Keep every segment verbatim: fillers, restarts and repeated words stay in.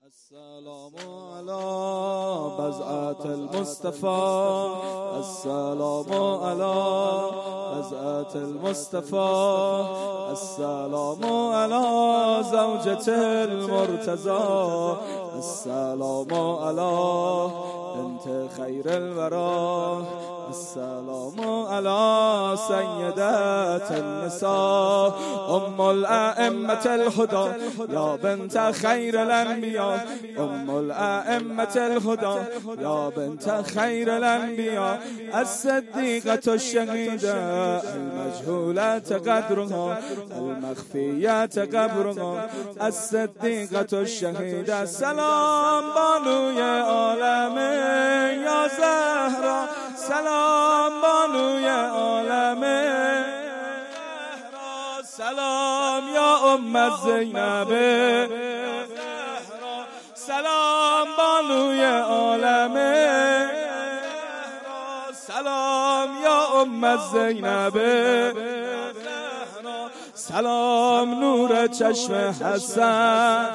السلام على بضعة المصطفى، السلام على بضعة المصطفى، السلام على زوجة المرتضى، السلام على بنت خير الورى، السلام على سيدات النساء أم الأئمة الهدى يا بنت خير الأنبياء، أم الأئمة الهدى يا بنت خير الأنبياء، الصديقة الشهيدة المجهولة قدرها المخفية قبرها، الصديقة الشهيدة. سلام بانوی عالم یا زهرا، سلام بانوی عالم زهرا، سلام یا ام زینب زهرا، سلام بانوی عالم زهرا، سلام یا ام زینب زهرا، سلام نور چشم حسن،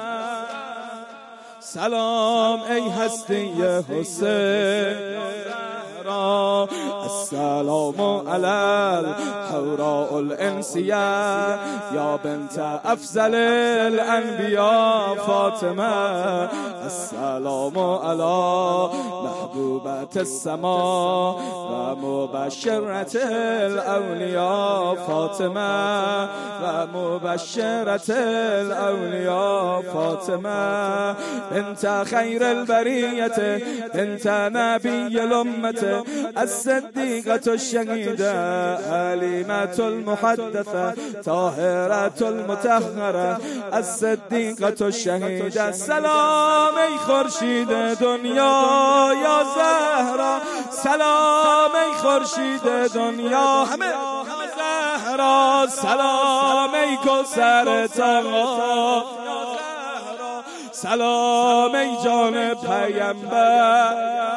سلام ای هستی حسین، السلام على الحوراء الانسیه یا بنت افضل الانبیاء فاطمه، السلام على محبوبة السماء و مبشرة الاولیاء فاطمه، و مبشرة الاولیاء فاطمه، بنت خير البرية بنت نبي الأمة، الصديقة الشهيدة حليمة المحدثة طاهرة المطهرة، الصديقة الشهيدة. سلام ای خورشید دنیا یا زهرا، سلام ای خورشید دنیا همه زهرا، سلام ای کوثر طاقا، سلام ای جان پیامبر،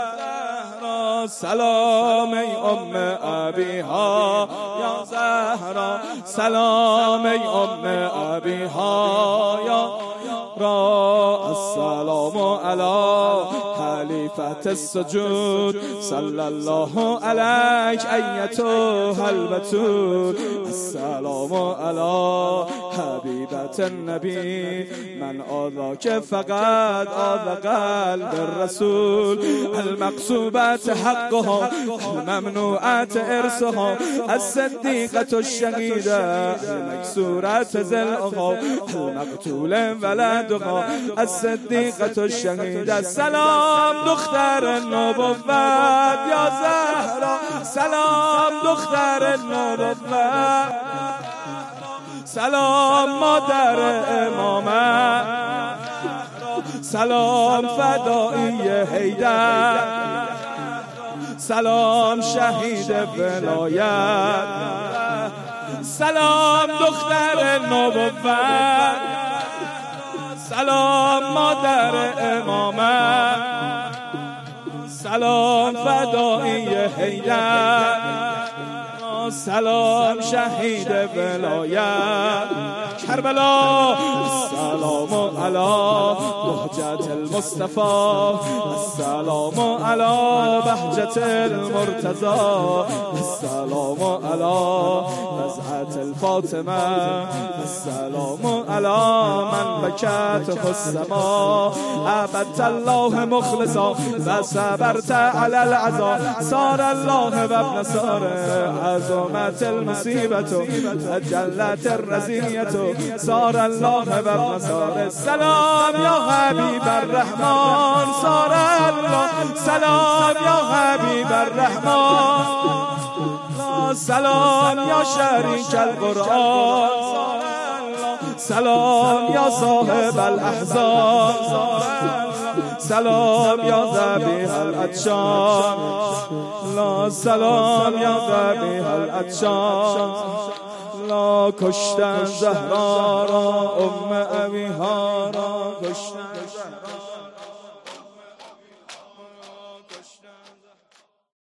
سلام ای ام ابیها یا زهرا، سلام ای ام ابیها یا را، السلام علی حلیفة السجود صلی الله علیک ایتها البتول، السلام علی حبیبة النبی من آذاک فقط آذ قلب الرسول، المقصوبات حقها الممنوعات ارثها، الصديقة الشهيدة المكسورات ذلها المقتول ولدها، الصديقة الشهيدة. سلام دختر النبوت یا زهرا، سلام دختر النبوت، سلام مادر امامت، سلام فدایی حیدر، سلام شهید ولایت، سلام دختر نبوت، سلام مادر امامت، سلام فدایی حیدر، سلام شهید ولایت کربلا، السلام علی بهجة المصطفى، السلام علی بهجة المرتضى، السلام علی بضعة الفاطمه، السلام علی من بكته السماء، عبدت الله مخلصا و صبرت علی العزا، صار الله و ابن صار عظمت المصیبة جلت الرزیة، صار الله و ابن صار. سلام یا حبیب الرحمن، صار الله، سلام یا حبیب الرحمن، سلام یا شریک القرآن، سلام یا صاحب الاحزان، سلام یا ذبیح العطشان، لا سلام یا ذبیح العطشان، لا کشتن زهرا را ام ابیها را کشتن.